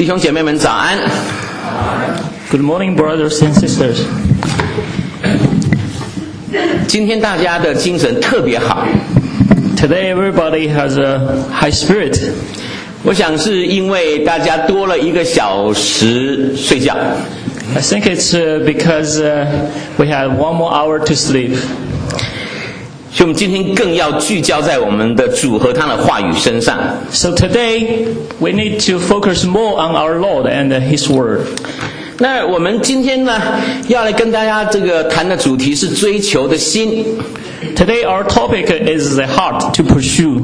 弟兄姐妹们早安。 Good morning, brothers and sisters. 今天大家的精神特别好。 Today everybody has a high spirit. 我想是因为大家多了1个小时睡觉。 I think it's because we have 1 more hour to sleep. 所以我们今天更要聚焦在我们的主和他的话语身上。 So today we need to focus more on our Lord and His Word. 那我们今天呢，要来跟大家谈的主题是追求的心。 Today our topic is the heart to pursue.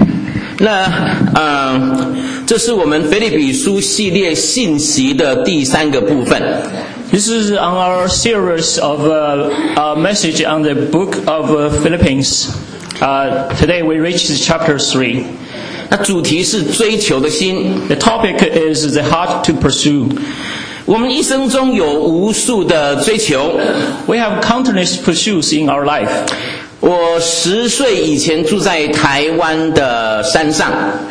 那这是我们腓立比书系列信息的第3个部分。 This is on our series of message on the book of Philippians. Today we reach chapter 3. 那主题是追求的心。 The topic is the heart to pursue. 我们一生中有无数的追求。 We have countless pursuits in our life. 我10岁以前住在台湾的山上。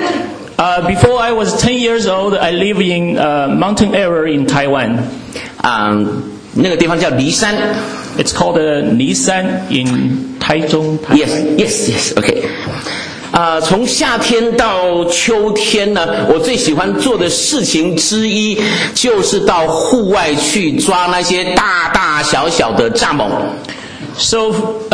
Before I was 10 years old, I live in a mountain area in Taiwan. 那个地方叫梨山。 It's called梨山 in 台中。 Yes, okay. 从夏天到秋天呢，我最喜欢做的事情之一，就是到户外去抓那些大大小小的蚱蜢。 So,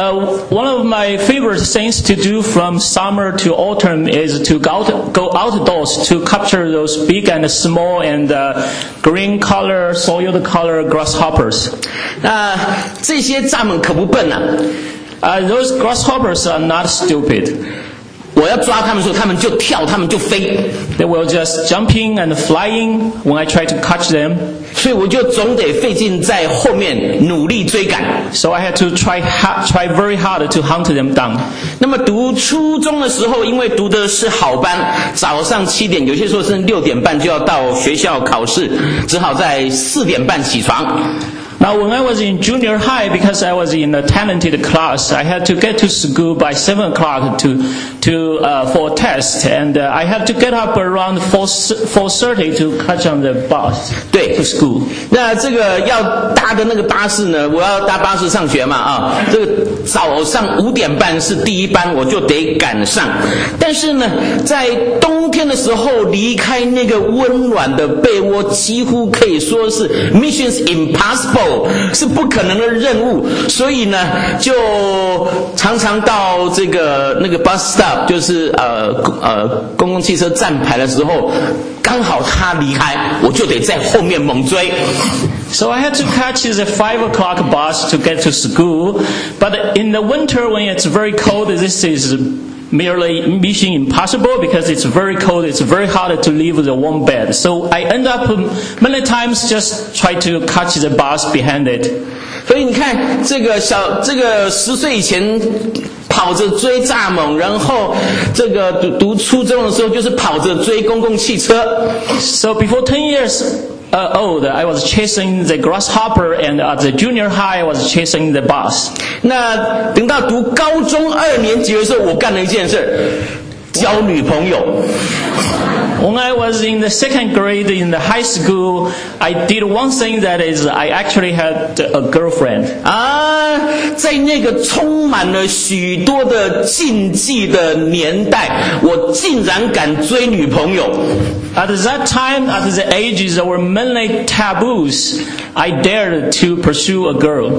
one of my favorite things to do from summer to autumn is to go outdoors to capture those big and small and green color, soiled color grasshoppers. 这些蚱蜢可不笨啊。 Those grasshoppers are not stupid. 我要抓它们的时候，它们就跳，它们就飞。 They will just jumping and flying when I try to catch them. 所以我就总得费劲在后面努力追赶。 So I had to try very hard to hunt them down. 那么读初中的时候，因为读的是好班，早上7点，有些时候是6点半就要到学校考试，只好在4点半起床。 Now, when I was in junior high, because I was in a talented class, I had to get to school by 7 o'clock for a test, and I had to get up around 4:30 to catch on the bus 对 to school. 那这个要搭的那个巴士呢，我要搭巴士上学嘛这个早上5点半是第1班，我就得赶上。但是呢，在冬天的时候，离开那个温暖的被窝，几乎可以说是 missions impossible。是不可能的任务，所以呢，就常常到那个 bus stop， 就是公共汽车站牌的时候，刚好他离开，我就得在后面猛追。 So I had to catch the 5 o'clock bus to get to school, but in the winter when it's very cold, this is merely mission impossible because it's very cold, it's very hard to leave the warm bed. So I end up many times just try to catch the bus behind it. 所以你看，这个10岁以前跑着追蚱蜢，然后读初中的时候就是跑着追公共汽车。 So before 10 years old, I was chasing the grasshopper, and at the junior high, I was chasing the bus. 那等到读高中2年级的时候，我干了一件事，交女朋友。 When I was in the 2nd grade in the high school, I did one thing, that is, I actually had a girlfriend. 在那个充满了许多的禁忌的年代，我竟然敢追女朋友。 At that time, at the ages, there were many taboos. I dared to pursue a girl.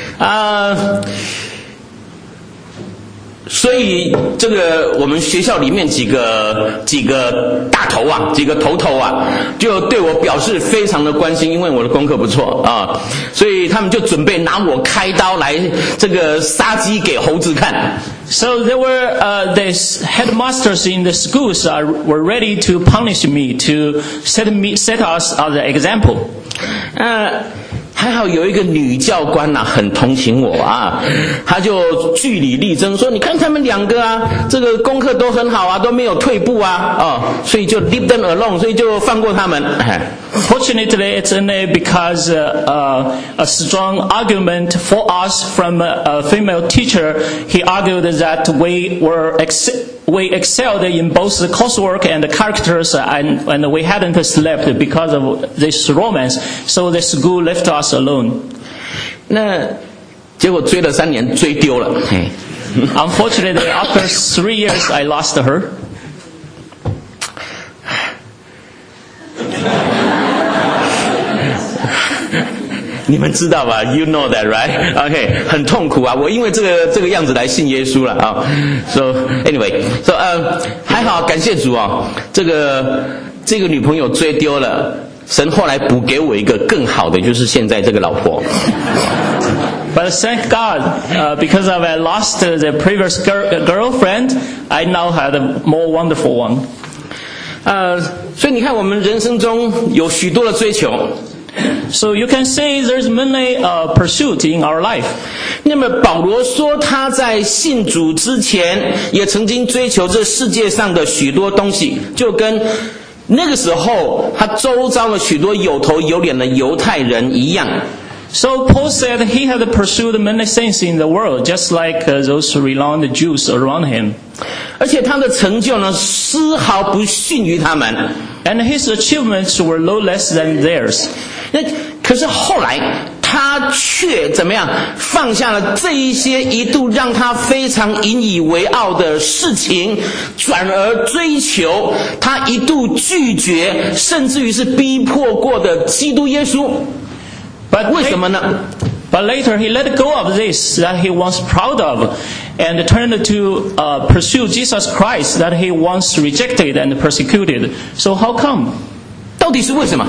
所以我们学校里面几个大头啊，几个头啊，就对我表示非常的关心，因为我的功课不错所以他们就准备拿我开刀来杀鸡给猴子看。 So there were these headmasters in the schools were ready to punish me, to set us as an example. 还好有一个女教官很同情我她就据理力争说，你看他们2个这个功课都很好都没有退步所以就 leave them alone， 所以就放过他们。 Fortunately, it's only because a strong argument for us from a female teacher. He argued that we were we excelled in both the coursework and the characters, and we hadn't slept because of this romance. So the school left us alone. 那结果追了3年，追丢了。 Unfortunately, after 3 years, I lost her. 你们知道吧 ？You know that, right? OK， 很痛苦啊！我因为这个样子来信耶稣了啊。So anyway, so 还好，感谢主哦，这个女朋友追丢了，神后来补给我一个更好的，就是现在这个老婆。 But thank God, because I lost the previous girlfriend, I now had a more wonderful one. 所以你看，我们人生中有许多的追求。 So you can say there's many pursuits in our life. 那么保罗说他在信主之前也曾经追求这世界上的许多东西，就跟那个时候他周遭的许多有头有脸的犹太人一样。 So Paul said he had pursued many things in the world, just like those renowned Jews around him. 而且他的成就呢，丝毫不逊于他们。 And his achievements were no less than theirs. 可是后来他却怎么样放下了这一些一度让他非常引以为傲的事情，转而追求他一度拒绝甚至于是逼迫过的基督耶稣。为什么呢？ But later he let go of this that he was proud of and turned to pursue Jesus Christ that he once rejected and persecuted. So how come? 到底是为什么？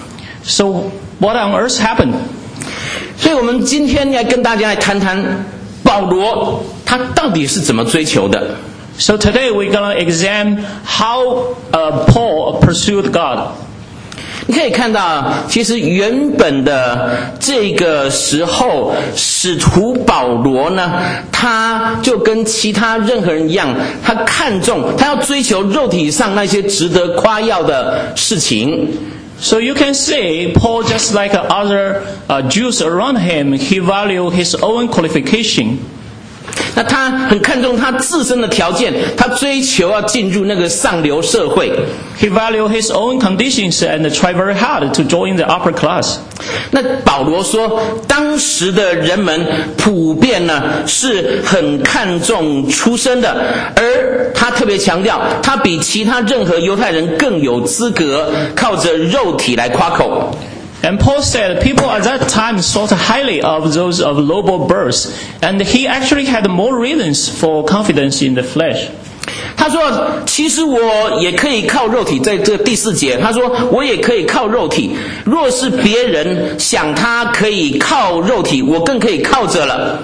So what on earth happened? 所以我们今天要跟大家来谈谈保罗他到底是怎么追求的。 So today we're going to examine how Paul pursued God. 你可以看到，其实原本的这个时候，使徒保罗呢，他就跟其他任何人一样，他看重，他要追求肉体上那些值得夸耀的事情。 So you can say Paul, just like other Jews around him, he valued his own qualification. 那他很看重他自身的条件，他追求要进入那个上流社会。 He valued his own conditions and tried very hard to join the upper class. 那保罗说，当时的人们普遍呢是很看重出身的，而他特别强调，他比其他任何犹太人更有资格靠着肉体来夸口。 And Paul said people at that time thought highly of those of noble birth, and he actually had more reasons for confidence in the flesh. 他说其实我也可以靠肉体，在这第4节他说我也可以靠肉体，若是别人想他可以靠肉体，我更可以靠着了。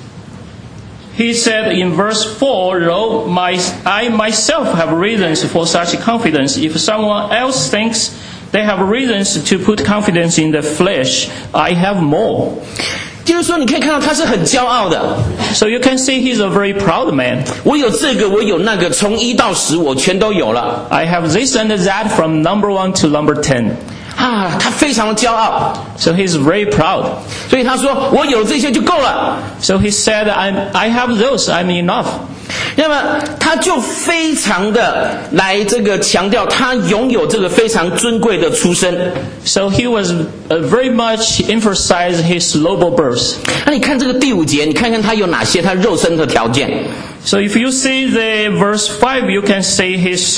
He said in verse 4, though I myself have reasons for such confidence, if someone else thinks they have reasons to put confidence in the flesh, I have more. 就是说你可以看到他是很骄傲的。 So you can see he's a very proud man. 我有这个，我有那个，从1到10我全都有了。 I have this and that from number 1 to number 10. 他非常的骄傲。 So he's very proud. 所以他说我有这些就够了。 So he said, I have those, I'm enough. 那么他就非常的来这个强调他拥有这个非常尊贵的出身。 So he was very much emphasized his noble birth. 那你看这个第5节，你看看他有哪些他肉身的条件。 So if you see the verse 5, you can see his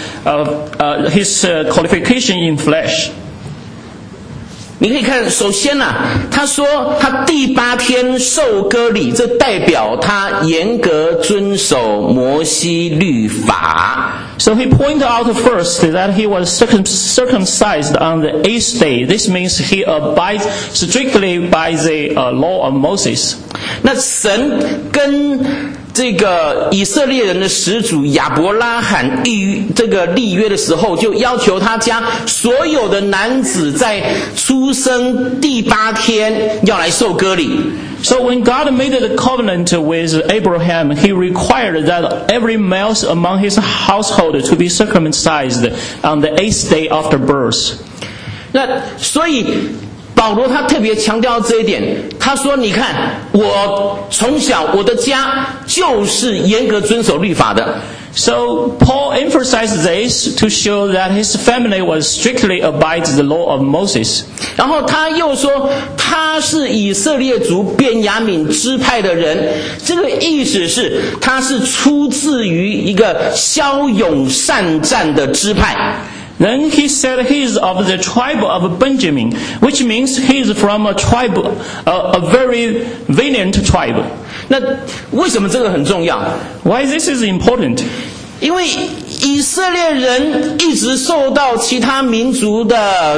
qualification in flesh. 你可以看，首先他说他第8天受割礼，这代表他严格遵守摩西律法。 So he pointed out first that he was circumcised on the 8th day. This means he abides strictly by the law of Moses. 那神跟这个以色列人的始祖亚伯拉罕立约的时候，就要求他家所有的男子在出生第8天要来受割礼。 So when God made the covenant with Abraham, he required that every male among his household to be circumcised on the 8th day after birth. 那所以保罗他特别强调这一点，他说你看我从小我的家就是严格遵守律法的。 So Paul emphasized this to show that his family was strictly abides the law of Moses. 然后他又说他是以色列族便雅悯支派的人，这个意思是他是出自于一个骁勇善战的支派。 Then he said he is of the tribe of Benjamin, which means he is from a tribe, a very valiant tribe. 那为什么这个很重要？ Why this is important? 因为以色列人一直受到其他民族的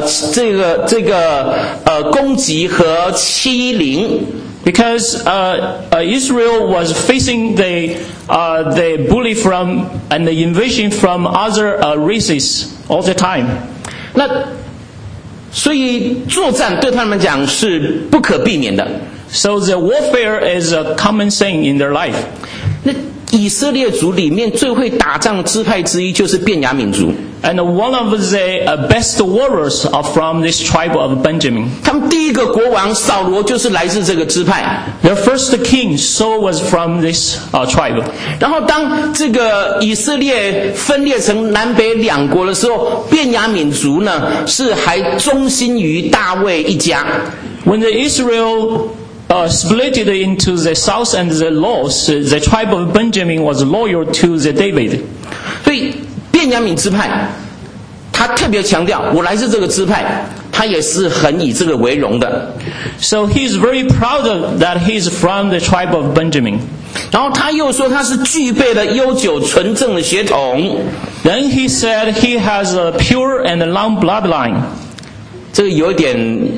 攻击和欺凌。 Because Israel was facing the bully from and the invasion from other races all the time. 那所以作战对他们讲是不可避免的。 So the warfare is a common thing in their life. 那以色列族里面最会打仗的支派之一就是便雅悯族。 And one of the best warriors are from this tribe of Benjamin. 他们第一个国王扫罗就是来自这个支派。 Their first king Saul was from this tribe. 然后当这个以色列分裂成南北两国的时候，便雅悯族呢是还忠心于大卫一家。 When the Israel split it into the south and the north, the tribe of Benjamin was loyal to the David. 所以便雅悯支派，他特别强调，我来自这个支派，他也是很以这个为荣的。 So he is very proud of that he is from the tribe of Benjamin. 然后他又说他是具备了悠久纯正的血统。 Then he said he has a pure and long bloodline. 这个有点，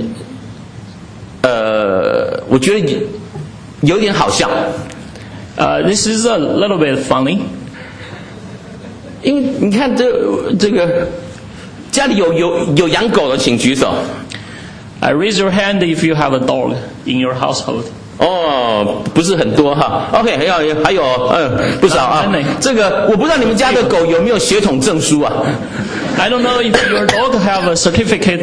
我觉得有点好笑。 This is a little bit funny. 因为你看这个家里有养狗的，请举手。 Raise your hand if you have a dog in your household. 哦，不是很多哈。OK， 还有不少啊。这个我不知道你们家的狗有没有血统证书啊。 I don't know if your dog have a certificate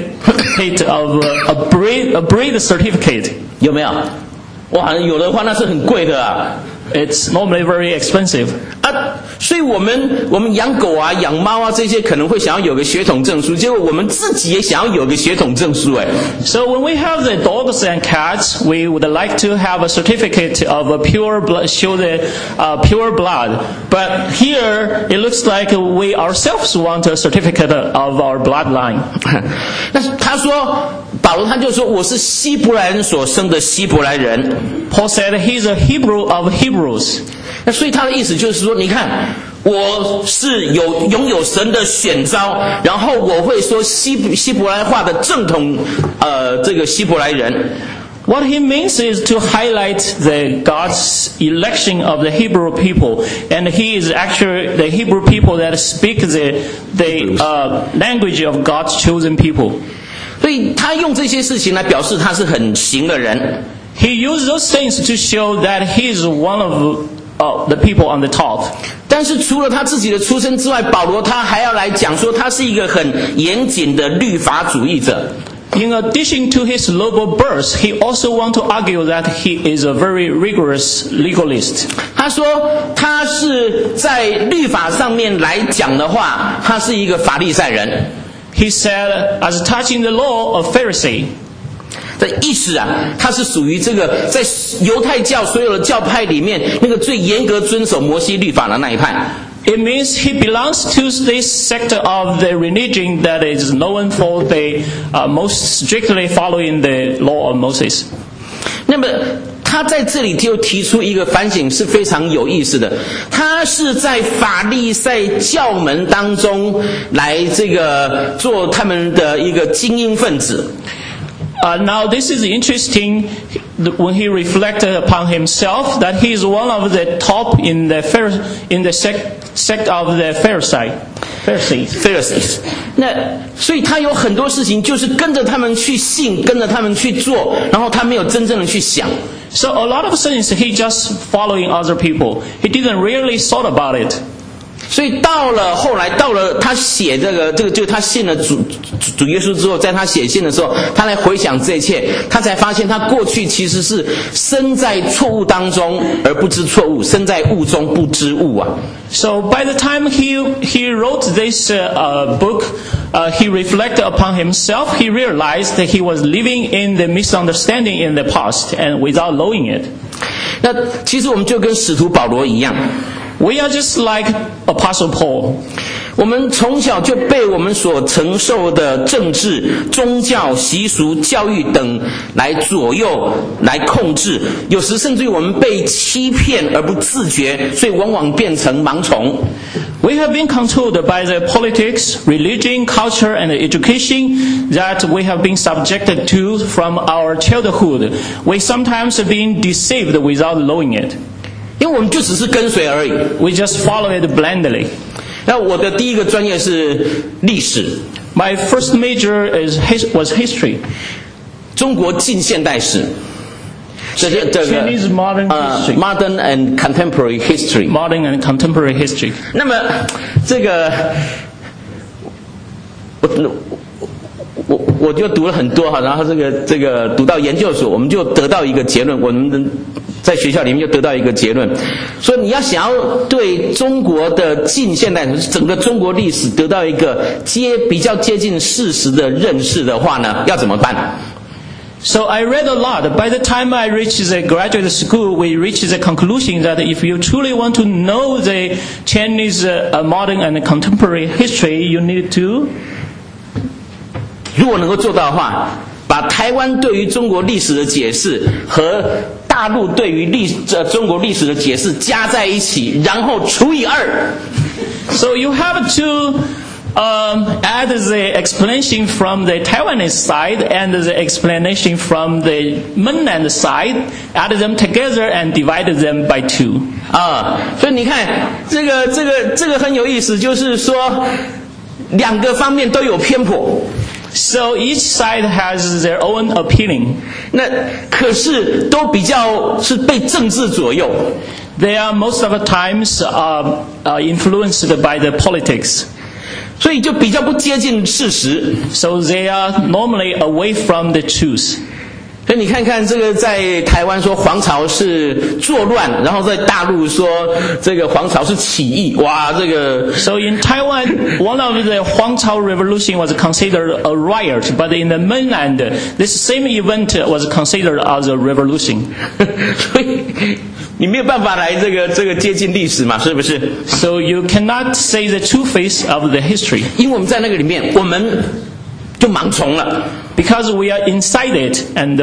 of a breed certificate. 有没有？哇，有的话那是很贵的啊。 It's normally very expensive. 所以我们养狗啊、养猫啊这些可能会想要有个血统证书，结果我们自己也想要有个血统证书哎。 So when we have the dogs and cats, we would like to have a certificate of a pure blood, show the pure blood. But here it looks like we ourselves want a certificate of our bloodline. 那他说，保罗他就说我是希伯来人所生的希伯来人。 Paul said he's a Hebrew of Hebrews. 那所以他的意思就是说，你看，我是拥有神的选召，然后我会说希伯来话的正统，这个希伯来人。 What he means is to highlight the God's election of the Hebrew people, and he is actually the Hebrew people that speak the language of God's chosen people. 所以他用这些事情来表示他是很行的人。 He used those things to show that he is one of the people on the top. 但是除了他自己的出身之外，保罗他还要来讲说他是一个很严谨的律法主义者。 In addition to his noble birth, he also want to argue that he is a very rigorous legalist. 他说他是在律法上面来讲的话，他是一个法利赛人。 He said, as touching the law, a Pharisee. 的意思啊，他是属于这个在犹太教所有的教派里面那个最严格遵守摩西律法的那一派。 It means he belongs to this sect of the religion that is known for the most strictly following the law of Moses. 那么他在这里就提出一个反省是非常有意思的，他是在法利赛教门当中来这个做他们的一个精英分子。 Now this is interesting when he reflected upon himself that he is one of the top in the sect of the Pharisees. 那所以他有很多事情就是跟着他们去信，跟着他们去做，然后他没有真正的去想。 So a lot of things he just following other people. He didn't really thought about it. 所以后来到了他写这个就他信了主耶稣之后，在他写信的时候，他来回想这一切，他才发现他过去其实是身在错误当中而不知错误，身在误中不知误啊。 So by the time he wrote this book, he reflected upon himself. He realized that he was living in the misunderstanding in the past and without knowing it. 那其实我们就跟使徒保罗一样。 We are just like Apostle Paul. 我们从小就被我们所承受的政治、宗教、习俗、教育等来左右、来控制，有时甚至于我们被欺骗而不自觉，所以往往变成盲从。 We have been controlled by the politics, religion, culture, and education that we have been subjected to from our childhood. We sometimes have been deceived without knowing it. 因为我们就只是跟随而已。 We just follow it blindly. 那我的第一个专业是历史。 My first major was history. 中国近现代史。 Chinese modern history. Modern and contemporary history. Modern and contemporary history. 那么这个我就读了很多哈，然后这个读到研究所，我们就得到一个结论，我们在学校里面就得到一个结论，说你要想要对中国的近现代整个中国历史得到一个比较接近事实的认识的话呢，要怎么办 ？So I read a lot. By the time I reached the graduate school, we reached the conclusion that if you truly want to know the Chinese modern and contemporary history, you need to. 如果能够做到的话，把台湾对于中国历史的解释和大陆对于中国历史的解释加在一起，然后除以2。 So you have to add the explanation from the Taiwanese side and the explanation from the mainland side, add them together and divide them by 2. 所以你看，这个很有意思，就是说2个方面都有偏颇。 So each side has their own opinion. 那可是都比较是被政治左右。 They are most of the times influenced by the politics. 所以就比较不接近事实。 So they are normally away from the truth. 所以你看看这个，在台湾说皇朝是作乱，然后在大陆说这个皇朝是起义，哇，这个。 So in Taiwan, one of the Huang Cao revolution was considered a riot, but in the mainland, this same event was considered as a revolution. 所以你没有办法来这个接近历史嘛，是不是 ？So you cannot say the true face of the history. 因为我们在那个里面，我们就盲从了。 Because we are inside it and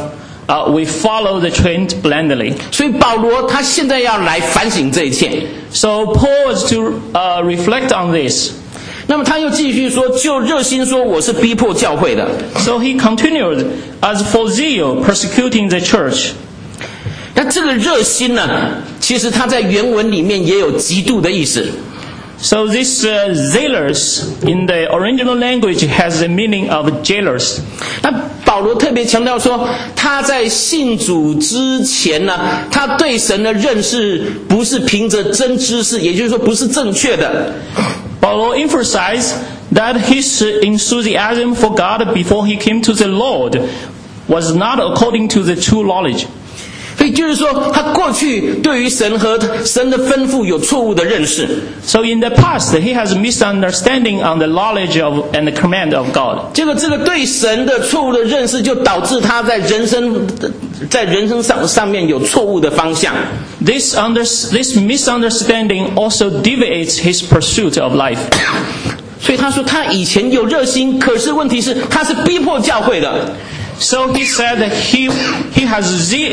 we follow the trend blindly. 所以保罗他现在要来反省这一切。 So Paul was to reflect on this. 那么他又继续说，就热心说我是逼迫教会的。 So he continued, as for zeal, persecuting the church. 那这个热心呢，其实他在原文里面也有极度的意思。 So this zealous in the original language has the meaning of jailers. 那保罗特别强调说，他在信主之前呢，他对神的认识不是凭着真知识，也就是说不是正确的。 保罗 emphasized that his enthusiasm for God before he came to the Lord was not according to the true knowledge. 所以就是说，他过去对于神和神的吩咐有错误的认识。 So in the past, he has misunderstanding on the knowledge of and the command of God. 这个对神的错误的认识，就导致他在人生上面有错误的方向。 This misunderstanding also deviates his pursuit of life. 所以他说，他以前有热心，可是问题是他是逼迫教会的。 So he said that he has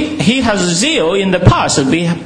zeal in the past,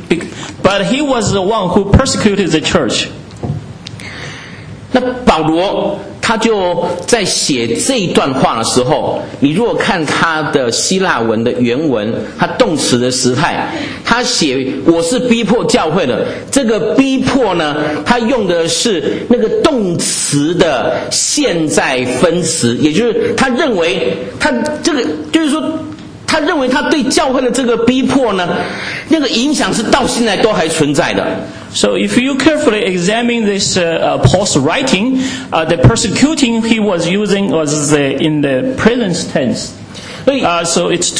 but he was the one who persecuted the church. 那保罗他就在写这一段话的时候，你如果看他的希腊文的原文，他动词的时态，他写我是逼迫教会的，这个逼迫呢，他用的是那个动词的现在分词，也就是他认为他这个就是说他认为他对教会的这个逼迫呢，那个影响是到现在都还存在的。 So if you carefully examine this Paul's writing, the persecuting he was using was in the present tense. So it's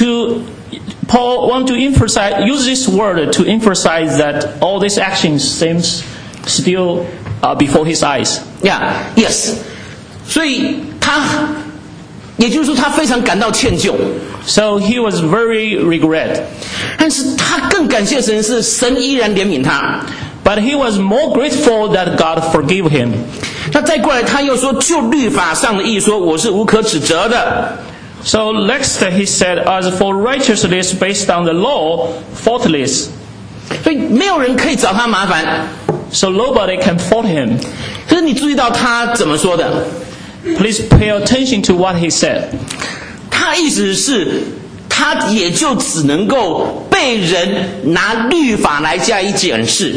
Paul want to use this word to emphasize that all these actions seems still before his eyes. Yeah, yes. 所以也就是说他非常感到歉疚。 So he was very regret. 但是他更感谢神是神依然怜悯他。 But he was more grateful that God forgave him. 那再过来他又说，就律法上的义说，我是无可指责的。 So next he said, as for righteousness based on the law, faultless. 所以没有人可以找他麻烦。 So nobody can fault him. 可是你注意到他怎么说的？ Please pay attention to what he said. 他意思是，他也就只能够被人拿律法来加以检视。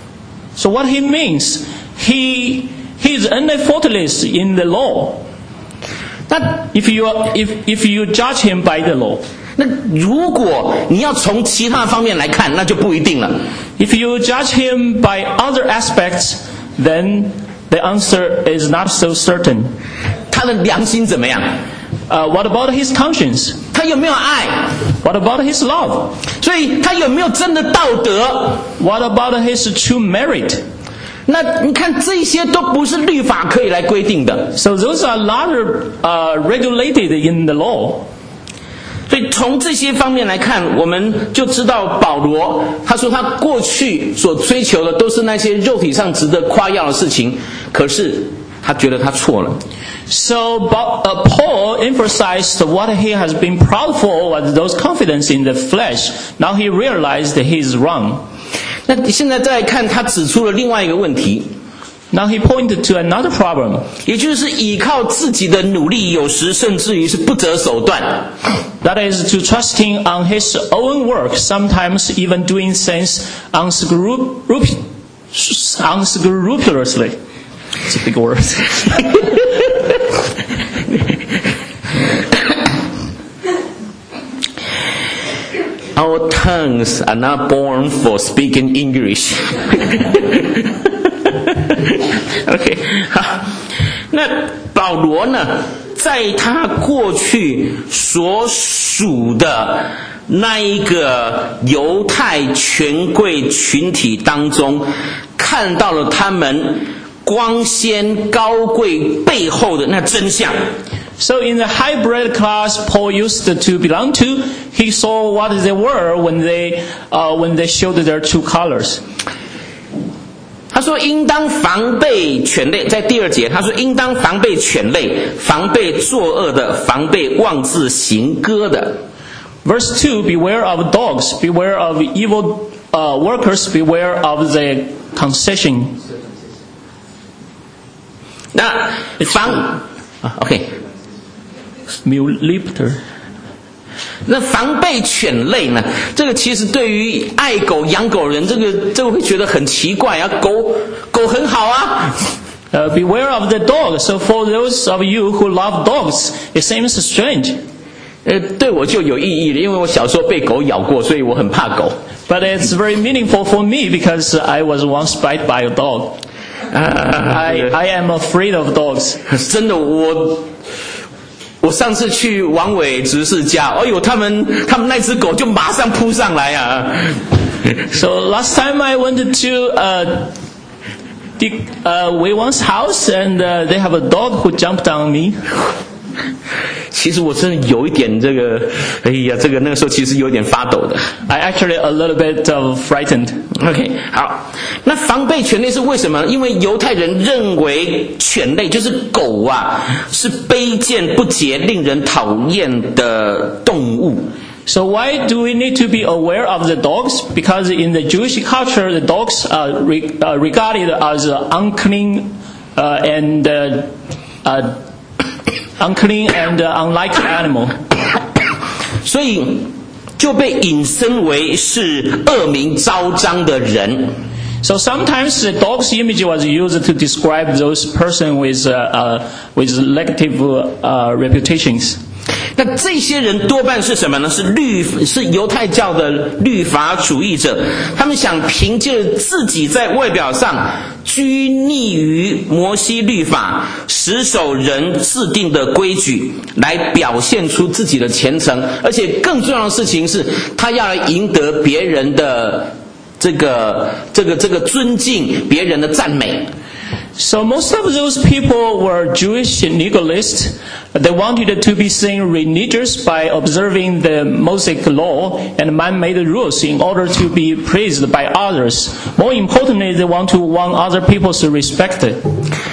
So what he means, he is only faultless in the law. 那 if you judge him by the law. 那如果你要从其他方面来看，那就不一定了。 If you judge him by other aspects, then the answer is not so certain. 他的良心怎么样？ What about his conscience? 他有没有爱？ What about his love? 所以他有没有真的道德？ What about his true merit? 那你看这些都不是律法可以来规定的。 So those are not regulated in the law. 所以从这些方面来看，我们就知道保罗他说他过去所追求的都是那些肉体上值得夸耀的事情，可是他觉得他错了。 So Paul emphasized what he has been proud for was those confidence in the flesh. Now he realized that he is wrong. 那现在再看，他指出了另外一个问题。 Now he pointed to another problem. 也就是依靠自己的努力，有时甚至于是不择手段。 That is to trusting on his own work, sometimes even doing things unscrupulously. It's a big word. Our tongues are not born for speaking English. OK， 好，那保罗呢，在他过去所属的那一个犹太权贵群体当中，看到了他们光鲜高贵背后的那真相。 So in the hybrid class Paul used to belong to, he saw what they were when they showed their true colors. 他说应当防备犬类，在第2节他说应当防备犬类，防备作恶的，防备妄自行歌的。 Verse 2, beware of dogs, beware of evil workers, beware of the concession. 那OK Mulipter. 那防备犬类呢？这个其实对于爱狗养狗人，这个会觉得很奇怪啊。狗很好啊。 Beware of the dog. So for those of you who love dogs, it seems strange. 对我就有意义了，因为我小时候被狗咬过，所以我很怕狗。 But it's very meaningful for me because I was once bitten by a dog. I am afraid of dogs. 真的，我上次去王伟执事家，哎呦，他们那只狗就马上扑上来啊。 So last time I went to Wei Wang's house and they have a dog who jumped on me. 其实我真的有一点这个，哎呀，这个那个时候其实有点发抖的。 I actually a little bit frightened. OK， 好，那防备犬类是为什么？因为犹太人认为犬类就是狗啊，是卑贱不洁、令人讨厌的动物。 So why do we need to be aware of the dogs? Because in the Jewish culture, the dogs are regarded as unclean and unlike animal. 所以就被引申为是恶名昭彰的人。 So sometimes the dog's image was used to describe those person with negative reputations. 那这些人多半是什么呢？是犹太教的律法主义者，他们想凭借自己在外表上拘泥于摩西律法，死守人制定的规矩，来表现出自己的虔诚，而且更重要的事情是，他要来赢得别人的这个尊敬，别人的赞美。 So most of those people were Jewish legalists. They wanted to be seen religious by observing the Mosaic law and man-made rules in order to be praised by others. More importantly, they want other people to respect it.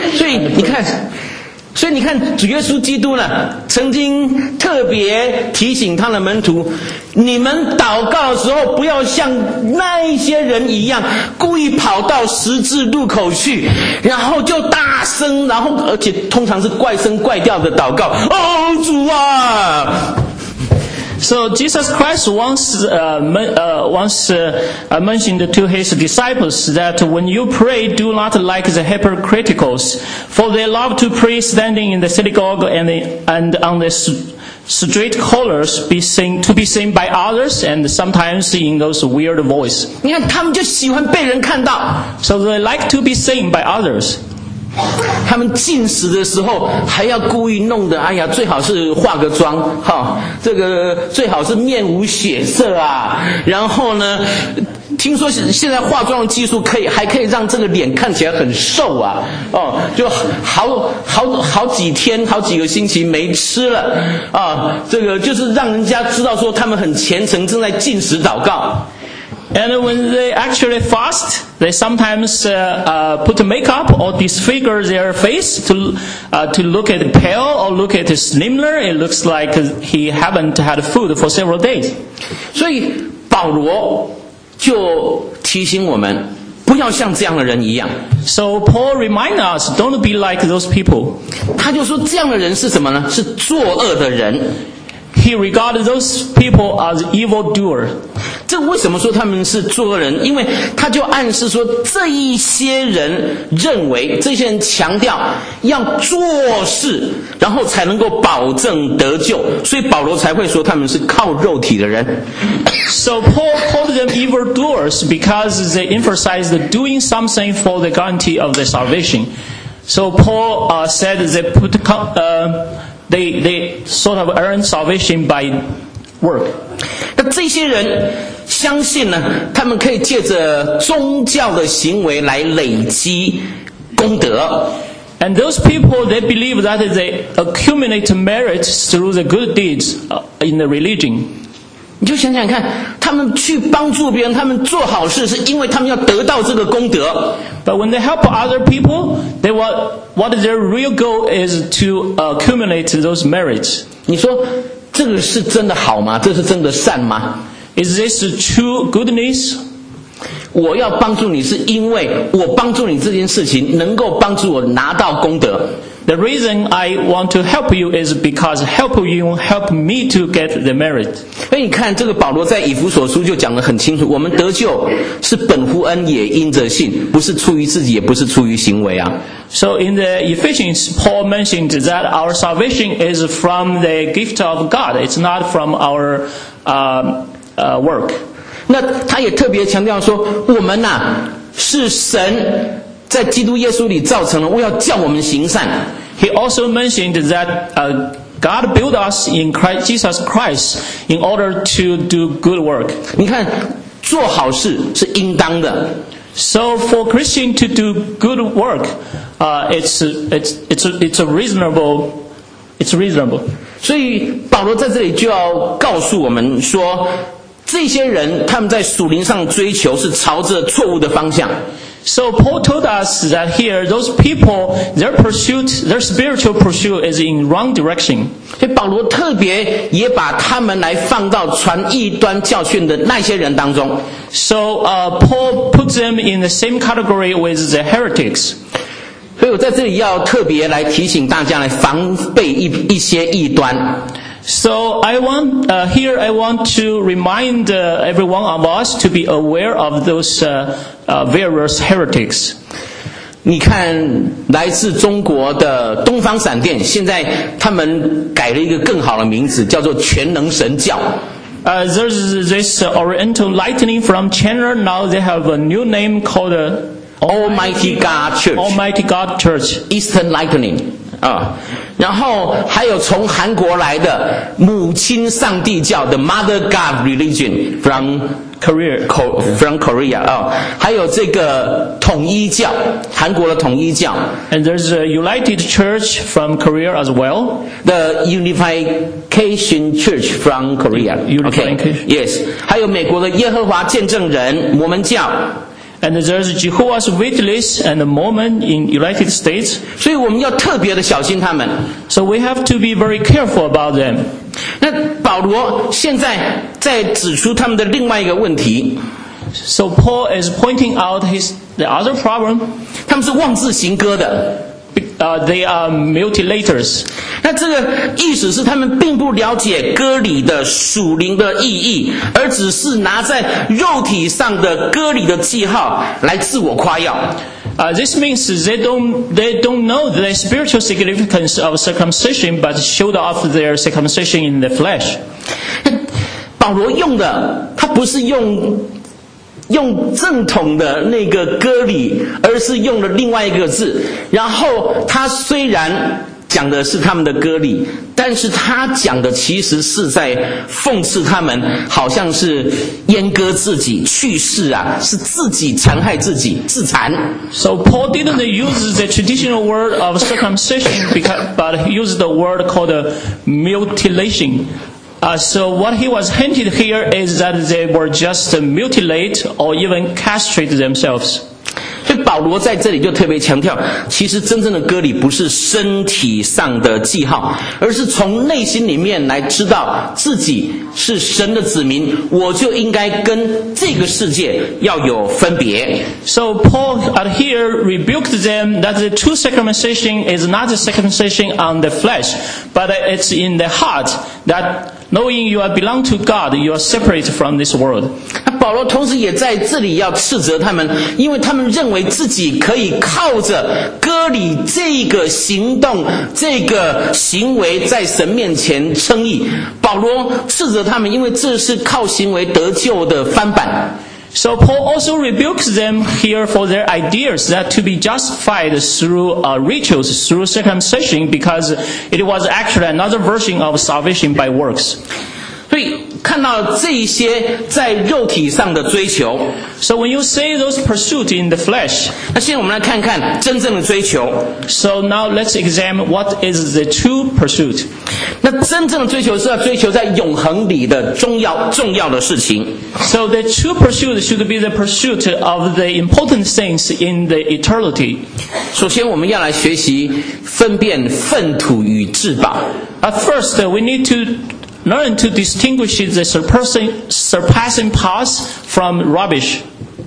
所以你看，主耶稣基督呢，曾经特别提醒他的门徒，你们祷告的时候，不要像那一些人一样，故意跑到十字路口去，然后就大声，然后而且通常是怪声怪调的祷告，哦，主啊！ So Jesus Christ once mentioned to his disciples that when you pray, do not like the hypocriticals, for they love to pray standing in the synagogue and on the street corners to be seen by others, and sometimes in those weird voice. 你看，他们就喜欢被人看到。 So they like to be seen by others. 他们进食的时候还要故意弄得，哎呀，最好是化个妆，这个最好是面无血色啊。然后呢，听说现在化妆的技术还可以让这个脸看起来很瘦啊，就好几天、好几个星期没吃了啊，这个就是让人家知道说他们很虔诚，正在进食祷告。 And when they actually fast, they sometimes put makeup or disfigure their face to look at pale or look at slimmer. It looks like he haven't had food for several days. 所以保罗就提醒我们，不要像这样的人一样。 So Paul reminds us, don't be like those people. 他就说，这样的人是什么呢？是作恶的人。 He regarded those people as evildoers. 这为什么说他们是作恶人？因为他就暗示说，这一些人认为，这些人强调要做事，然后才能够保证得救，所以保罗才会说他们是靠肉体的人。 So Paul called them evildoers because they emphasized doing something for the guarantee of their salvation. So Paul said they sort of earn salvation by work. 那这些人相信呢，他们可以借着宗教的行为来累积功德。 And those people, they believe that they accumulate merit through the good deeds in the religion. 你就想想看，他们去帮助别人，他们做好事，是因为他们要得到这个功德。 But when they help other people, what their real goal is to accumulate those merits. 你说这个是真的好吗？这是真的善吗？ Is this true goodness? 我要帮助你，是因为我帮助你这件事情能够帮助我拿到功德。 The reason I want to help you is because help me to get the merit. 所以你看，这个保罗在以弗所书就讲得很清楚，我们得救是本乎恩，也因着信，不是出于自己，也不是出于行为啊。 So in the Ephesians, Paul mentioned that our salvation is from the gift of God. It's not from our work. 那他也特别强调说，我们是神在基督耶稣里造成了，我要叫我们行善。 He also mentioned that God built us in Jesus Christ in order to do good work. 你看，做好事是应当的。 So for Christian to do good work, it's reasonable. It's reasonable. 所以保罗在这里就要告诉我们说，这些人他们在属灵上追求是朝着错误的方向。 So Paul told us that here, those people, their spiritual pursuit is in wrong direction. 所以保罗特别也把他们来放到传异端教训的那些人当中。 So Paul puts them in the same category with the heretics. 所以我在这里要特别来提醒大家来防备一些异端。 So I want to remind every one of us to be aware of those various heretics. 你看，来自中国的东方闪电，现在他们改了一个更好的名字，叫做全能神教。 There's this Oriental Lightning from China. Now they have a new name called Almighty God Church. Almighty God Church. Eastern Lightning 啊，然后还有从韩国来的母亲上帝教的 Mother God Religion from Korea 啊，还有这个统一教，韩国的统一教。 And there's a United Church from Korea as well. The Unification Church from Korea. Unification. Yes. 还有美国的耶和华见证人摩门教。 And there's Jehovah's Witness and the Mormon in United States. 所以我们要特别的小心他们。 So we have to be very careful about them. 那保罗现在在指出他们的另外一个问题。 So Paul is pointing out the other problem. 他们是妄自行歌的。 They are mutilators. 那这个意思是他们并不了解割礼的属灵的意义，而只是拿在肉体上的割礼的记号来自我夸耀。 This means they don't know the spiritual significance of circumcision, but showed off their circumcision in the flesh. 保罗用的，他不是用正统的那个割礼，而是用了另外一个字。然后他虽然讲的是他们的割礼，但是他讲的其实是在讽刺他们，好像是阉割自己，去世啊，是自己残害自己，自残。 So Paul didn't use the traditional word of circumcision, but he used the word called mutilation. So what he was hinted here is that they were just mutilate or even castrate themselves. 所以保罗在这里就特别强调，其实真正的割礼不是身体上的记号，而是从内心里面来知道自己是神的子民，我就应该跟这个世界要有分别。 So Paul here rebuked them that the true circumcision is not the circumcision on the flesh, but it's in the heart, that knowing you belong to God, you are separate from this world. 保罗同时也在这里要斥责他们，因为他们认为自己可以靠着割礼这个行动、这个行为在神面前称义。保罗斥责他们，因为这是靠行为得救的翻版。 So Paul also rebukes them here for their ideas that to be justified through rituals, through circumcision, because it was actually another version of salvation by works. 所以看到这一些在肉体上的追求 ，So when you say those pursuits in the flesh， 那现在我们来看看真正的追求。 So now let's examine what is the true pursuit. 那真正的追求是要追求在永恒里的重要的事情。 So the true pursuit should be the pursuit of the important things in the eternity. 首先，我们要来学习分辨粪土与至宝。 At first, we need to learn to distinguish the surpassing parts from rubbish.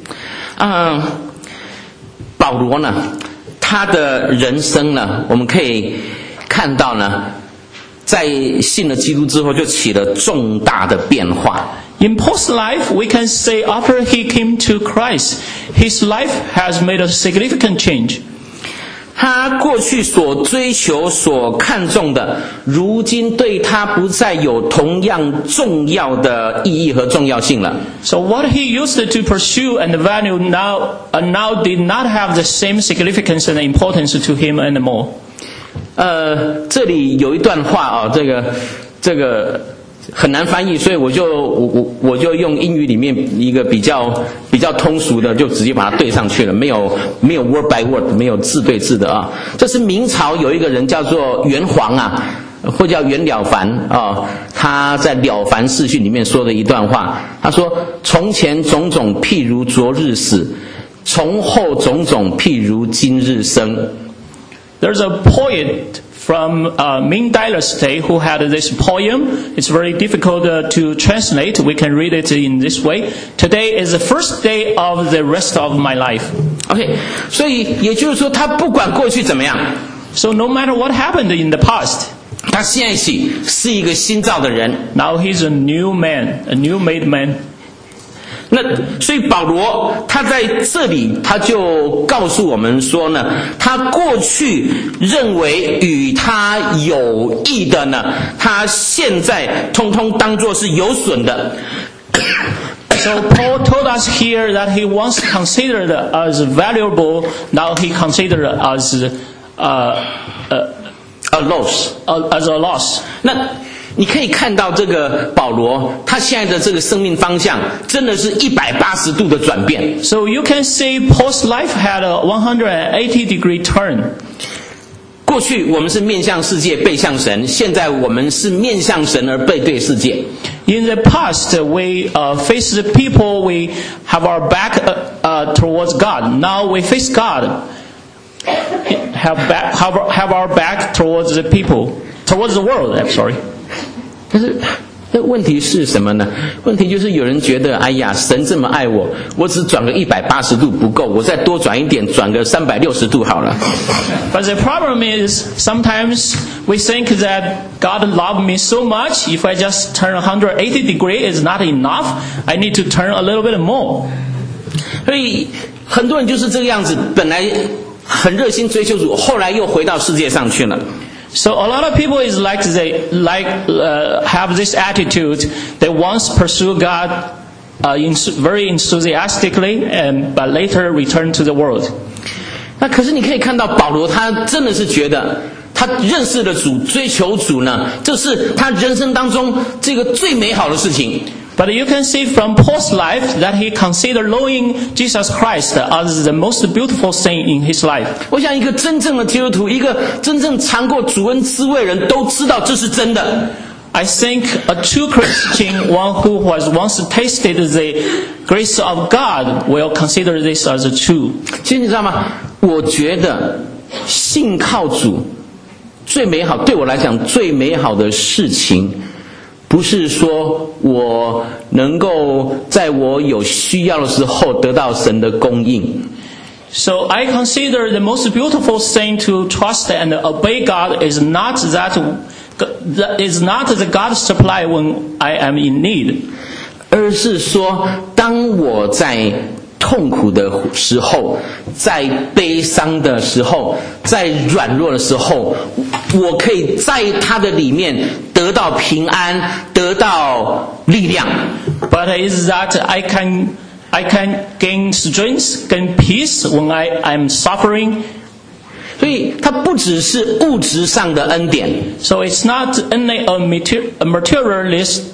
保罗呢，他的人生呢，我们可以看到呢，在信了基督之后，就起了重大的变化。 In Paul's life, we can say after he came to Christ, his life has made a significant change. 他过去所追求、所看重的，如今对他不再有同样重要的意义和重要性了。 So what he used to pursue and value now did not have the same significance and importance to him anymore. 这里有一段话啊，这个很难翻译，所以我就用英语里面一个比较通俗的，就直接把它对上去了，没有 word by word， 没有字对字的啊。这是明朝有一个人叫做袁黄啊，或叫袁了凡啊，他在《了凡四训》里面说的一段话，他说：“从前种种譬如昨日死，从后种种譬如今日生。” There's a poet from Ming Dynasty who had this poem. It's very difficult to translate. We can read it in this way. Today is the first day of the rest of my life. OK， 所以也就是说，他不管过去怎么样 So no matter what happened in the past, 他现在起是一个新造的人。 now he's a new man, a new made man. 那所以保罗他在这里他就告诉我们说呢，他过去认为与他有益的呢，他现在通通当作是有损的。 So Paul told us here that he once considered as valuable, now he considered as a loss. As a loss. 那你可以看到这个保罗他现在的这个生命方向真的是180度的转变。 So you can see Paul's life had a 180-degree turn. 过去我们是面向世界背向神，现在我们是面向神而背对世界。 In the past, we face the people, we have our back towards God. Now we face God, have our back towards the people, towards the world, I'm sorry. 但是那问题是什么呢？问题就是有人觉得，哎呀，神这么爱我，我只转个180度不够，我再多转一点，转个360度好了。 But the problem is, sometimes we think that God loved me so much, if I just turn 180 degrees is not enough, I need to turn a little bit more. 所以很多人就是这个样子，本来很热心追求主，后来又回到世界上去了。 So a lot of people is like have this attitude. They once pursue God very enthusiastically, but later return to the world. 那可是你可以看到保罗，他真的是觉得他认识了主，追求主呢，这是他人生当中这个最美好的事情。 But you can see from Paul's life that he considered knowing Jesus Christ as the most beautiful thing in his life. 我想一个真正的基督徒，一个真正尝过主恩滋味的人都知道这是真的。 I think a true Christian, one who has once tasted the grace of God, will consider this as true. 其实你知道吗？我觉得信靠主最美好，对我来讲最美好的事情，不是说我能够在我有需要的时候得到神的供应。 So I consider the most beautiful thing to trust and obey God is not that the God supply when I am in need, 而是说，当我在痛苦的时候，在悲伤的时候，在软弱的时候，我可以在他的里面得到平安，得到力量。 but is that I can gain strength, gain peace when I am suffering. 所以它不只是物质上的恩典， So it's not only a material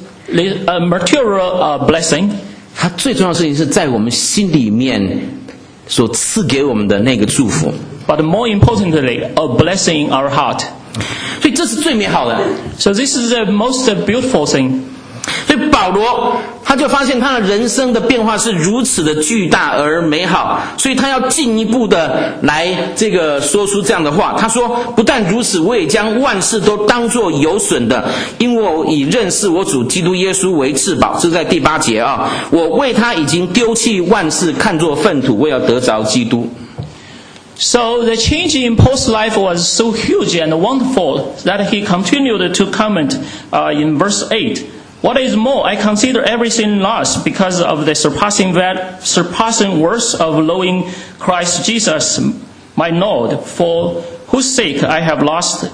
blessing. 它最重要的事情是在我们心里面所赐给我们的那个祝福。 But more importantly, a blessing in our heart. 所以这是最美好的。 So this is the most beautiful thing. 所以保罗他就发现他的人生的变化是如此的巨大而美好，所以他要进一步的来这个说出这样的话。他说，不但如此，我也将万事都当作有损的，因为我以认识我主基督耶稣为至宝。这是在第8节啊，我为他已经丢弃万事，看作粪土，为要得着基督。 So the change in Paul's life was so huge and wonderful that he continued to comment in verse 8. What is more, I consider everything lost because of the surpassing worth of knowing Christ Jesus, my Lord, for whose sake I have lost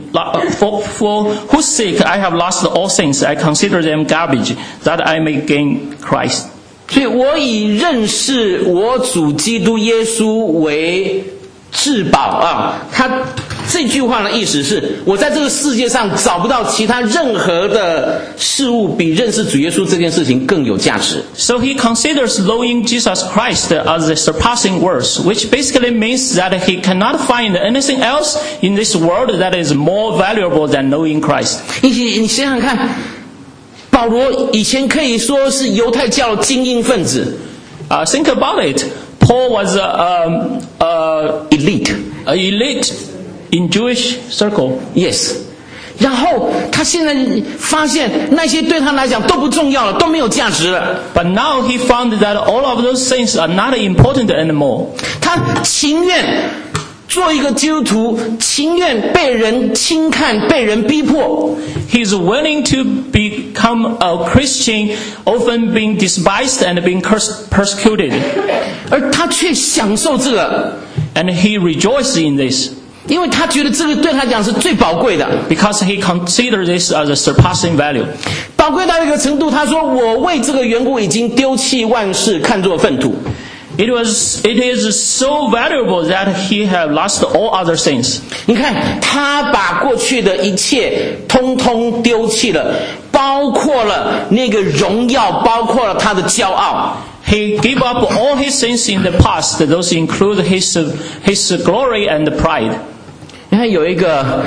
all things. I consider them garbage, that I may gain Christ. 所以我以认识我主基督耶稣为至宝啊！他这句话的意思是，我在这个世界上找不到其他任何的事物比认识主耶稣这件事情更有价值。 So he considers knowing Jesus Christ as the surpassing worth, which basically means that he cannot find anything else in this world that is more valuable than knowing Christ. 你想想看，保罗以前可以说是犹太教的精英分子。 Think about it. Paul was elite in Jewish circle. Yes. 然后他现在发现那些对他来讲都不重要了，都没有价值了。 But now he found that all of those things are not important anymore. 他情愿做一个基督徒，情愿被人轻看、被人逼迫。 He's willing to become a Christian, often being despised and being persecuted. 而他却享受这个， And he rejoiced in this 因为他觉得这个对他讲是最宝贵的。 because he considered this as a surpassing value. 宝贵到一个程度，他说：“我为这个缘故已经丢弃万事，看作粪土。” It is so valuable that he had lost all other things. 你看，他把过去的一切通通丢弃了，包括了那个荣耀，包括了他的骄傲。 He gave up all his sins in the past. Those include his glory and pride. 你看，有一个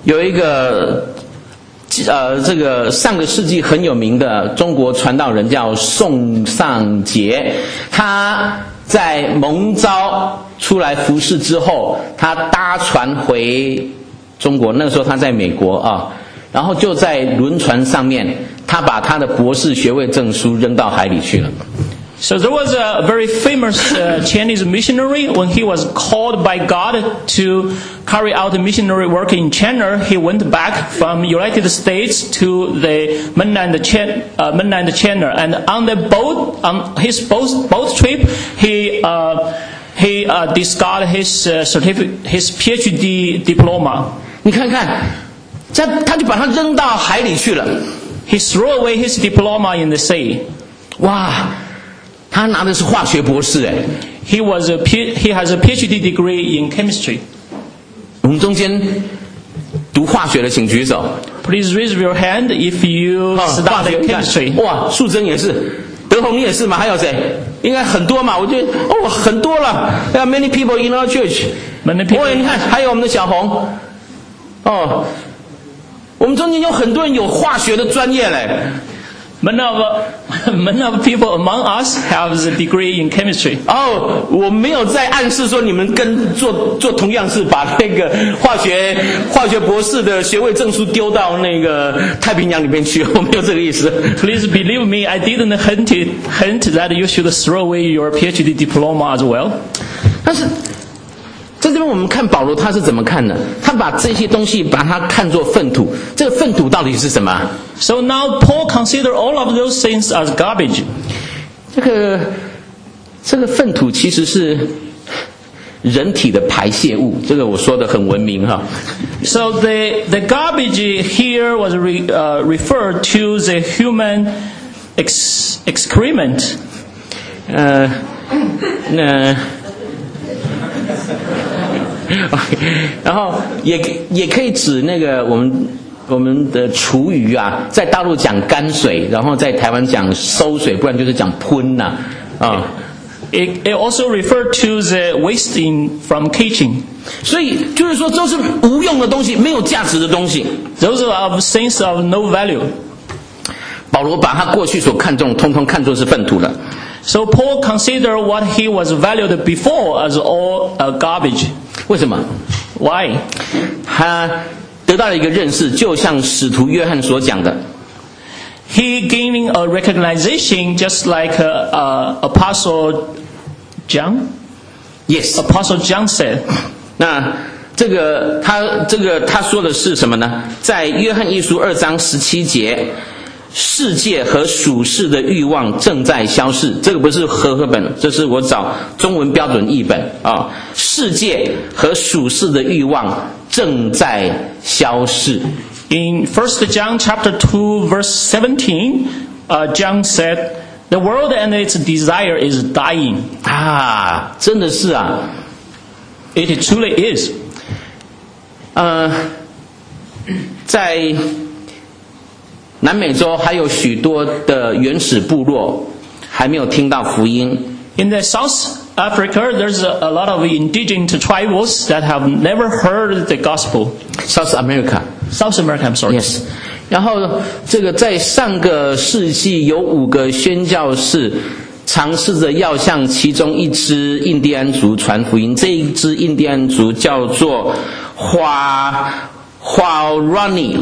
这个上个世纪很有名的中国传道人叫宋尚节，他在蒙召出来服侍之后，他搭船回中国，那个时候他在美国啊，然后就在轮船上面，他把他的博士学位证书扔到海里去了。 So there was a very famous Chinese missionary. When he was called by God to carry out missionary work in China, he went back from United States to the mainland China. And on the boat, on his boat trip, he discarded his PhD diploma. 你看看，这样他就把它扔到海里去了。 He threw away his diploma in the sea. 哇！他拿的是化学博士哎。 He has a PhD degree in chemistry. 我们中间读化学的请举手。 Please raise your hand if you study chemistry. 哇，素贞也是，德宏也是嘛，还有谁？应该很多嘛，我觉得很多了。Many people in our church. Many people. 你看，还有我们的小红。我们中间有很多人有化学的专业嘞。 Many of people among us have a degree in chemistry. 我没有在暗示说你们跟做同样事，把那个化学博士的学位证书丢到那个太平洋里面去，我没有这个意思。 Please believe me, I didn't hint that you should throw away your PhD diploma as well. 但是在这边我们看保罗他是怎么看的？他把这些东西把它看作粪土。这个粪土到底是什么？ So now Paul considered all of those things as garbage. 这个粪土其实是人体的排泄物，这个我说的很文明哈。 So the garbage here was referred to the human excrement. 然后也可以指那个我们的厨余啊，在大陆讲泔水，然后在台湾讲收水，不然就是讲喷呐 It also referred to the waste from kitchen. 所以就是说，都是无用的东西，没有价值的东西。 Those are things of no value. 保罗把他过去所看重，通通看作是粪土了。 So Paul considered what he was valued before as all garbage. 为什么 Why? 他得到了一个认识，就像使徒约翰所讲的。 He gaining a recognition just like Apostle John? Yes. Apostle John said. 那他说的是什么呢？在约翰一书2章17节，世界和属世的欲望正在消逝。这个不是和合本，这是我找中文标准译本啊。世界和属世的欲望正在消逝。 In 1 John chapter 2 verse 17, John said, "The world and its desire is dying." 真的是啊 It truly is. 在南美洲还有许多的原始部落还没有听到福音。 In the South Africa, there's a lot of indigenous tribes that have never heard the gospel. South America. South America, I'm sorry. Yes. 然后这个在上个世纪有5个宣教士尝试着要向其中一支印第安族传福音。这一支印第安族叫做Huarani。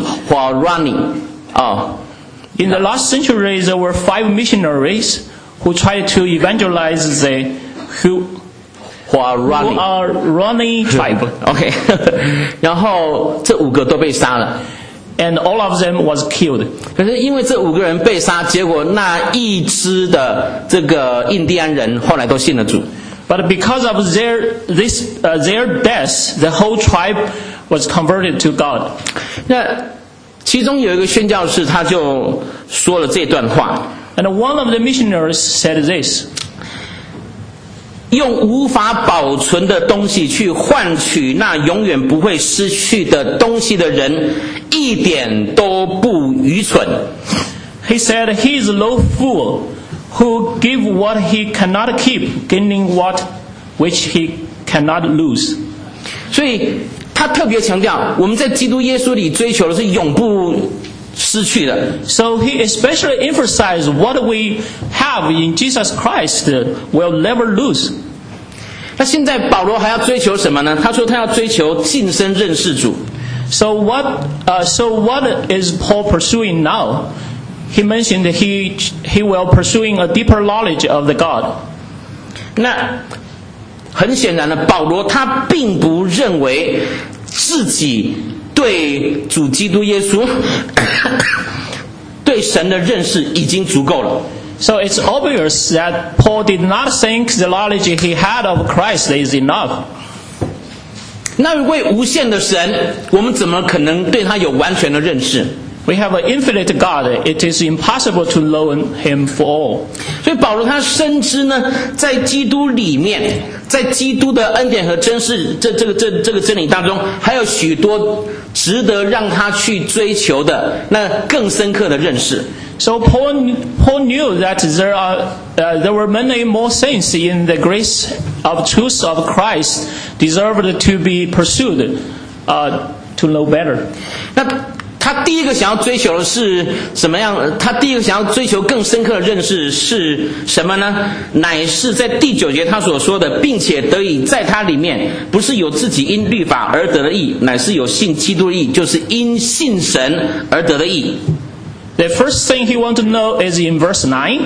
In the last century, there were 5 missionaries who tried to evangelize the who are who are running tribe. OK 然后这5个都被杀了。 And all of them was killed. 可是因为这5个人被杀，结果那一支的这个印第安人后来都信了主。 But because of their death, the whole tribe was converted to God. 那其中有一个宣教士，他就说了这段话。 And one of the missionaries said this. 用无法保存的东西去换取那永远不会失去的东西的人，一点都不愚蠢。 He said, "He is no fool who give what he cannot keep, gaining what which he cannot lose." 所以他特别强调，我们在基督耶稣里追求的是永不失去的。 So he especially emphasized what we have in Jesus Christ will never lose. 那现在保罗还要追求什么呢？他说他要追求晋升认识主。 So what is Paul pursuing now? He mentioned that he will pursuing a deeper knowledge of the God. 那很显然的，保罗他并不认为自己对主基督耶稣对神的认识已经足够了。 So it's obvious that Paul did not think the knowledge he had of Christ is enough. 那位无限的神，我们怎么可能对他有完全的认识？ We have an infinite God. It is impossible to know Him for all. 所以保罗他深知呢，在基督里面，在基督的恩典和真实这个真理当中，还有许多值得让他去追求的那更深刻的认识。 So Paul knew that there were many more things in the grace of truth of Christ deserved to be pursued, to know better. 那他第一个想要追求的是什么样？他第一个想要追求更深刻的认识是什么呢？乃是在第9节他所说的，并且得以在他里面，不是有自己因律法而得的义，乃是有信基督的义，就是因信神而得的义。 The first thing he wants to know is in verse 9,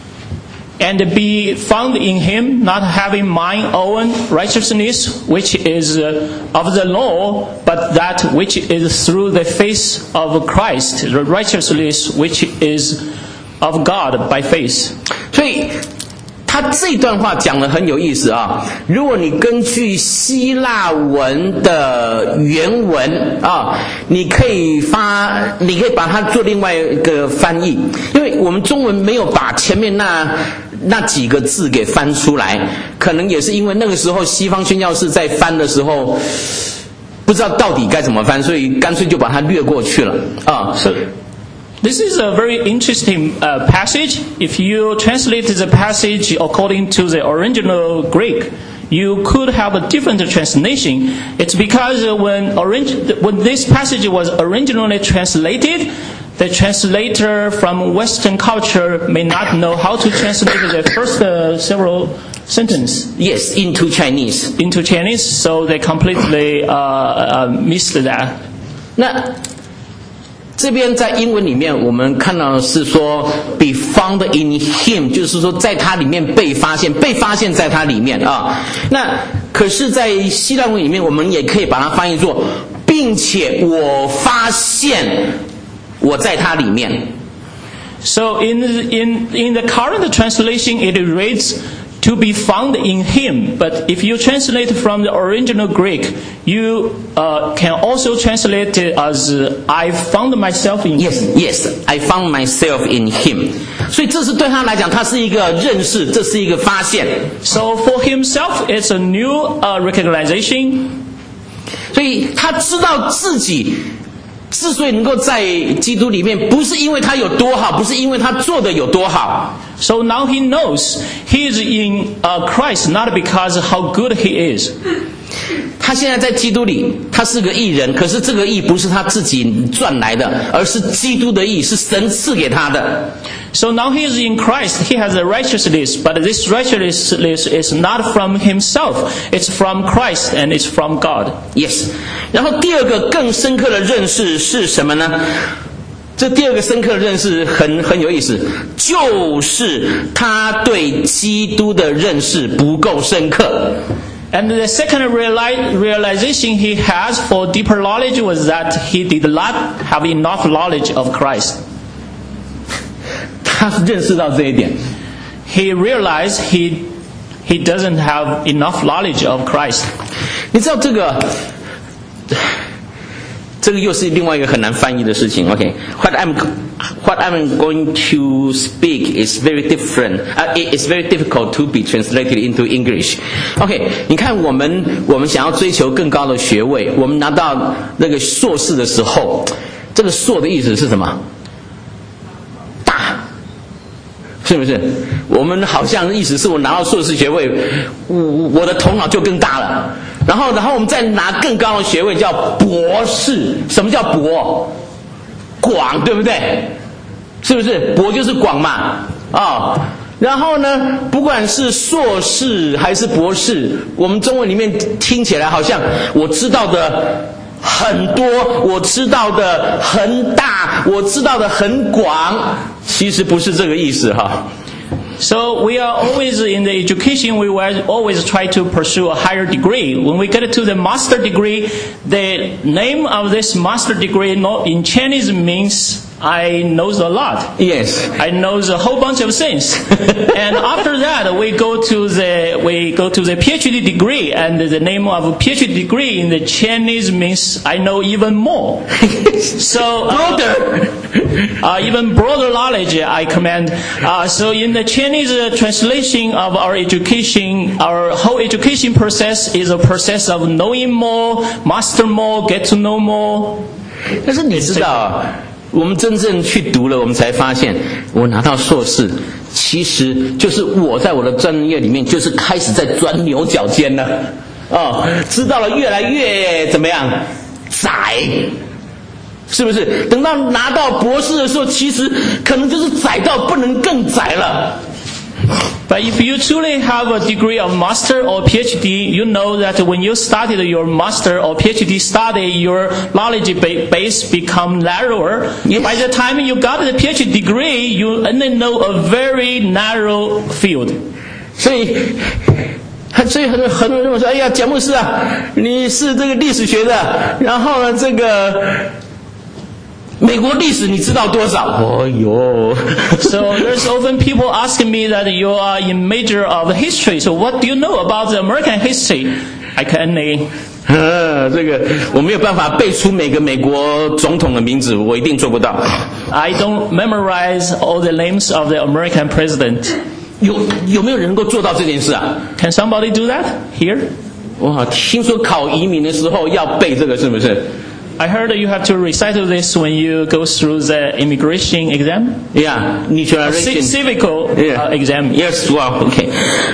and be found in him, not having mine own righteousness, which is of the law, but that which is through the faith of Christ, the righteousness which is of God by faith. 所以他这段话讲得很有意思啊！如果你根据希腊文的原文啊，你可以把它做另外一个翻译，因为我们中文没有把前面那几个字给翻出来，可能也是因为那个时候西方宣教士在翻的时候不知道到底该怎么翻，所以干脆就把它略过去了啊。 This is a very interesting passage. If you translate the passage according to the original Greek, you could have a different translation. It's because when this passage was originally translated, the translator from Western culture may not know how to translate the first several sentences. Yes, into Chinese. Into Chinese, so they completely missed that. 那这边在英文里面我们看到的是说 be found in him， 就是说在他里面被发现在他里面啊。那可是在希腊文里面我们也可以把它翻译作并且我发现我在他里面。 So in the current translation it reads to be found in him, but if you translate from the original Greek, you can also translate it as I found myself in him. Yes, I found myself in him. 所以这是对他来讲，他是一个认识，这是一个发现。 So for himself, it's a new recognition. 所以他知道自己之所以能够在基督里面，不是因为他有多好，不是因为他做的有多好。 So now he knows he is in Christ, not because how good he is. 他现在在基督里，他是个义人，可是这个义不是他自己赚来的，而是基督的义，是神赐给他的。 So now he is in Christ, he has a righteousness, but this righteousness is not from himself, it's from Christ and it's from God. Yes. 然后第二个更深刻的认识是什么呢？这第二个深刻的认识很有意思，就是他对基督的认识不够深刻。 And the second realization he has for deeper knowledge was that he did not have enough knowledge of Christ. 他认识到这一点。 He realized he doesn't have enough knowledge of Christ. 你知道这个又是另外一个很难翻译的事情。OK, what I'm going to speak is very different. It's very difficult to be translated into English. OK, 你看我们想要追求更高的学位，我们拿到那个硕士的时候，这个硕的意思是什么？大，是不是？我们好像意思是我拿到硕士学位，我的头脑就更大了。然后我们再拿更高的学位叫博士。什么叫博？广，对不对？是不是？博就是广嘛，然后呢，不管是硕士还是博士，我们中文里面听起来好像我知道的很多，我知道的很大，我知道的很广，其实不是这个意思哈。 So we are always in the education, we will always try to pursue a higher degree. When we get to the master degree, the name of this master degree in Chinese means I knows a lot. Yes. I knows a whole bunch of things. And after that, we go to the PhD degree, and the name of a PhD degree in the Chinese means I know even more. So even broader knowledge I command. So in the Chinese translation of our education, our whole education process is a process of knowing more, master more, get to know more. 但是你知道我们真正去读了，我们才发现，我拿到硕士，其实就是我在我的专业里面，就是开始在钻牛角尖了，知道了越来越怎么样窄，是不是？等到拿到博士的时候，其实可能就是窄到不能更窄了。 But if you truly have a degree of master or PhD, you know that when you started your master or PhD study, your knowledge base become narrower. Yes. By the time you got the PhD degree, you only know a very narrow field. 所以很多人问说：“哎呀，蒋牧师啊，你是这个历史学的，然后呢，这个美国历史你知道多少？”哦哟。 So there's often people asking me that you are in major of history. So what do you know about the American history? I can only. 这个我没有办法背出每个美国总统的名字，我一定做不到。 I don't memorize all the names of the American president. 有没有人能够做到这件事啊？ Can somebody do that here? 哇，听说考移民的时候要背这个，是不是？ I heard that you have to recite this when you go through the immigration exam. Yeah, naturalization. Civical exam. Yes, wow, okay.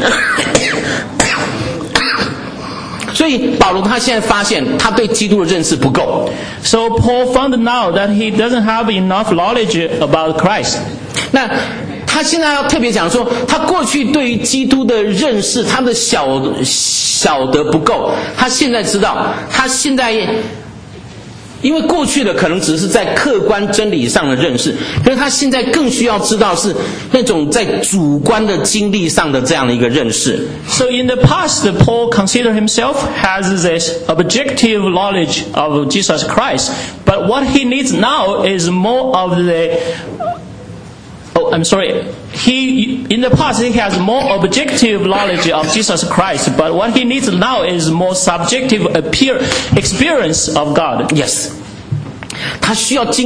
所以保罗他现在发现他对基督的认识不够。 So Paul found out that he doesn't have enough knowledge about Christ. 那他现在要特别讲说，他过去对于基督的认识，他的晓得不够。他现在知道，他现在因为过去的可能只是在客观真理上的认识，可是他现在更需要知道是那种在主观的经历上的这样的一个认识。 So in the past, Paul considered himself has this objective knowledge of Jesus Christ, but what he needs now is more of the in the past he has more objective knowledge of Jesus Christ, but what he needs now is more subjective experience of God. Yes. 他需要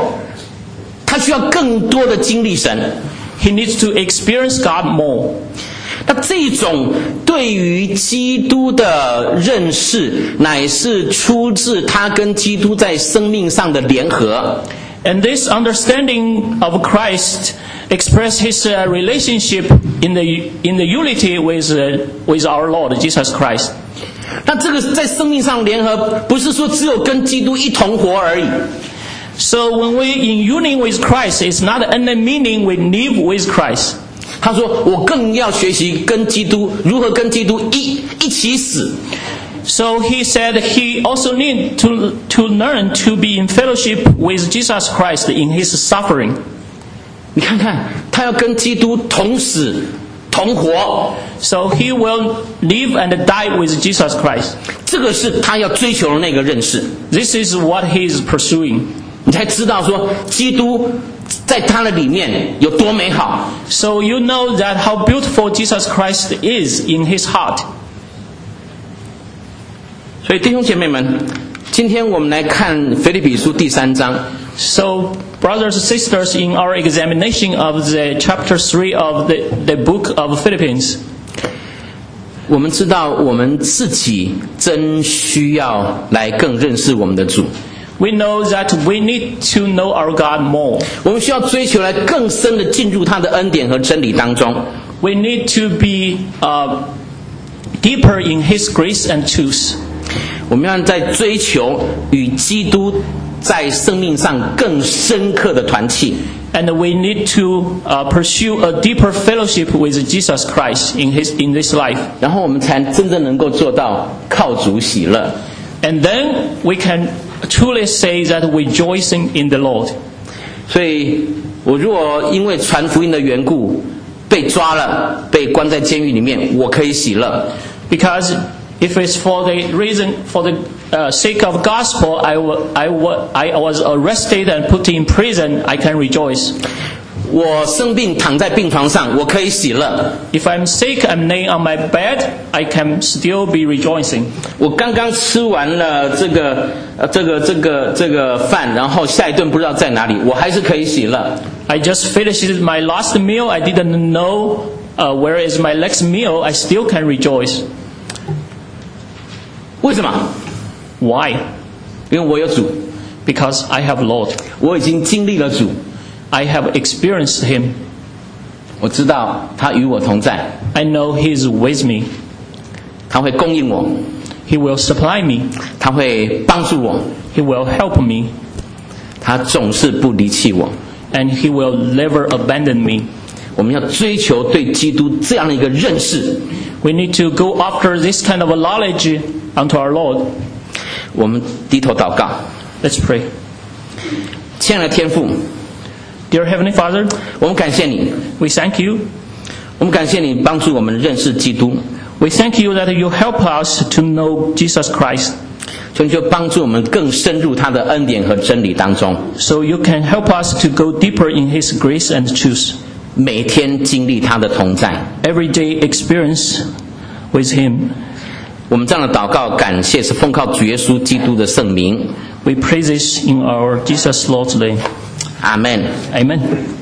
更多的经历神。 He needs to experience God more. 那这种对于基督的认识，乃是出自他跟基督在生命上的联合。 And this understanding of Christ express his relationship in the unity with our Lord Jesus Christ. 那这个在生命上联合，不是说只有跟基督一同活而已。 So when we in union with Christ, it's not only meaning we live with Christ. 他说：“我更要学习跟基督如何跟基督一起死。” So he said he also need to learn to be in fellowship with Jesus Christ in his suffering. 你看看，他要跟基督同死、 同活。 So he will live and die with Jesus Christ. 这个是他要追求的那个认识， This is what he is pursuing. 你才知道说基督在他的里面有多美好。 So you know that how beautiful Jesus Christ is in his heart. 所以弟兄姐妹们，今天我们来看腓立比书第3章。 So, brothers and sisters, in our examination of the chapter 3 of the book of Philippians, 我们知道我们自己真需要来更认识我们的主， we know that we need to know our God more. 我们需要追求来更深的进入他的恩典和真理当中。 We need to be deeper in his grace and truth. 我们要在追求与基督在生命上更深刻的团契。 And we need to pursue a deeper fellowship with Jesus Christ in this life. 然后我们才真正能够做到靠主喜乐。 And then we can truly say that rejoicing in the Lord. 所以我如果因为传福音的缘故被抓了，被关在监狱里面，我可以喜乐。 Because if it's for the reason, for the sake of gospel, I was arrested and put in prison, I can rejoice. 我生病躺在病床上，我可以喜乐。 If I'm sick, I'm laying on my bed, I can still be rejoicing. 我刚刚吃完了这个饭，然后下一顿不知道在哪里，我还是可以喜乐。 I just finished my last meal, I didn't know where is my next meal, I still can rejoice. 为什么？ Why? 因为我有主， Because I have Lord. 我已经经历了主， I have experienced him. 我知道他与我同在， I know he is with me. 他会供应我， He will supply me. 他会帮助我， He will help me. 他总是不离弃我。 And he will never abandon me. 我们要追求对基督这样的一个认识。 We need to go after this kind of a knowledge unto our Lord. 我们低头祷告。 Let's pray. 亲爱的天父， Dear Heavenly Father, 我们感谢你， we thank you. 我们感谢你帮助我们认识基督， We thank you that you help us to know Jesus Christ. 求你就帮助我们更深入他的恩典和真理当中， So you can help us to go deeper in his grace and truth. 每天经历他的同在。 Every day experience with him. 我们这样的祷告感谢是奉靠主耶稣基督的圣名， We praise this in our Jesus Lord's name. 阿们。 Amen.